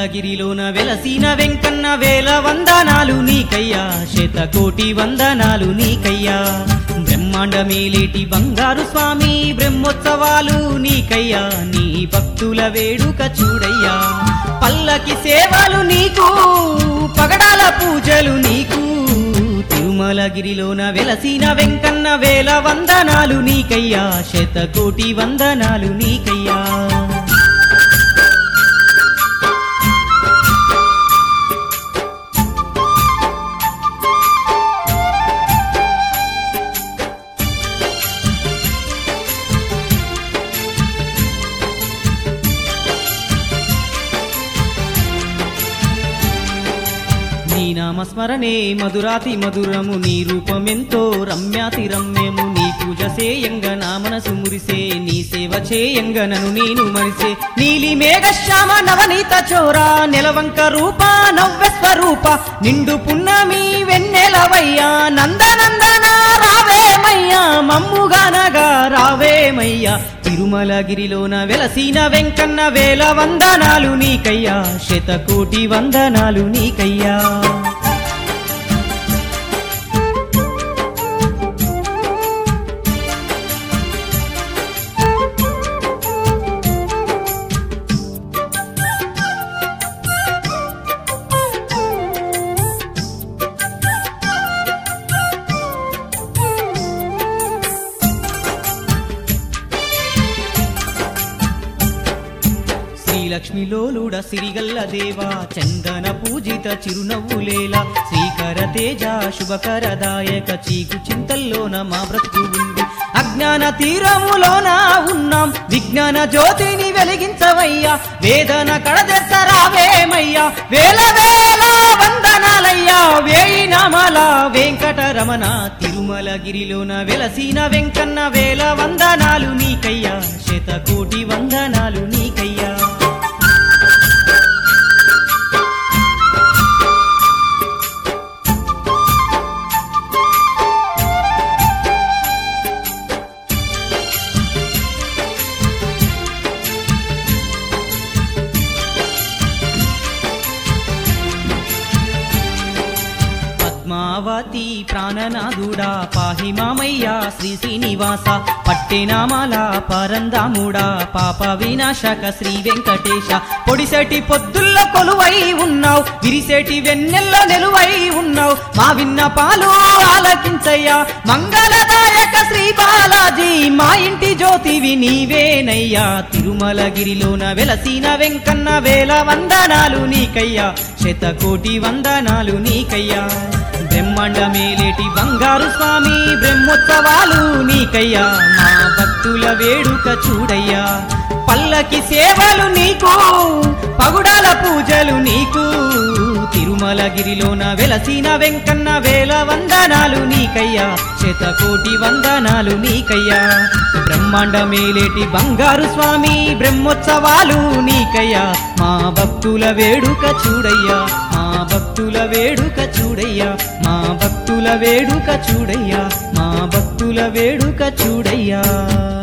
తిరుమలగిరిలోన వెలసిన వెంకన్న వేల వందనాలు నీకయ్యా శతకోటి వందనాలు నీకయ్యా బ్రహ్మాండమేలేటి బంగారు స్వామి బ్రహ్మోత్సవాలు నీకయ్యా నీ భక్తుల వేడుక చూడయ్యా పల్లకి సేవలు నీకు పగడాల పూజలు నీకు తిరుమలగిరిలోన వెలసిన వెంకన్న వేల వందనాలు నీకయ్యా శతకోటి వందనాలు నీకయ్యా నీ నామస్మరణే మధురాతి మధురము నీ రూపమెంతో రమ్యాతి రమ్యము నీ పూజ సేయంగ నా మనసు మురిసే నీ సేవ చేయంగ నను నేను మరిసే నీలి మేఘశ్యామ నవనీత చోర నెలవంక రూప నవ్య స్వరూప నిండు పున్నమి వెన్నెలవయ్యా నందనందన రావేమయ్యా మమ్ముగానగా రావేమయ్యా తిరుమలగిరిలోన వెలసిన వెంకన్న వేల వందనాలు నీకయ్యా శతకోటి వందనాలు నీకయ్యా లక్ష్మిలోలుడ సిరిగల్ల దేవా చందన పూజిత చిరునవ్వులేలా శ్రీకర తేజ శుభకరదాయక చీకు చింతల్లోన మా బ్రతుకు ఉంది అజ్ఞాన తీరములోన ఉన్నాం విజ్ఞాన జ్యోతిని వెలిగించవయ్యా వేదన కడదెత్తరావేమయ్యా వేల వేల వందనాలయ్యా వేయి నామాల వెంకటరమణ తిరుమలగిరిలోన వెలసిన వెంకన్న వేల వందనాలు నీకయ్యా శతకోటి వందనాలు నీకయ్యా పద్మావతి ప్రాణనాథుడా పాహి మామయ్యా శ్రీ శ్రీనివాస పట్టెనామాల పరందాముడా పాప వినాశక శ్రీ వెంకటేశ పొడిసెటి పొద్దుల్ల కొలువై ఉన్నావు విరిసేటి వెన్నెల్ల నెలువై ఉన్నావు మా విన్నపాలు ఆలకించయ్యా మంగళదాయక శ్రీ బాలాజీ మా ఇంటి జ్యోతివి నీవేనయ్యా తిరుమలగిరిలోన వెలసిన వెంకన్న వేల వందనాలు నీకయ్యా శతకోటి వందనాలు నీకయ్యా బ్రహ్మాండమేలేటి బంగారు స్వామి బ్రహ్మోత్సవాలు నీకయ్యా మా భక్తుల వేడుక చూడయ్యా పల్లకి సేవలు నీకు పగుడాల పూజలు నీకు తిరుమలగిరిలోన వెలసిన వెంకన్న వేల వందనాలు నీకయ్యా శతకోటి వందనాలు నీకయ్యా బ్రహ్మాండమేలేటి బంగారు స్వామి బ్రహ్మోత్సవాలు నీకయ్యా మా భక్తుల వేడుక చూడయ్యా మా భక్తుల వేడుక చూడయ్యా మా భక్తుల వేడుక చూడయ్యా మా భక్తుల వేడుక చూడయ్యా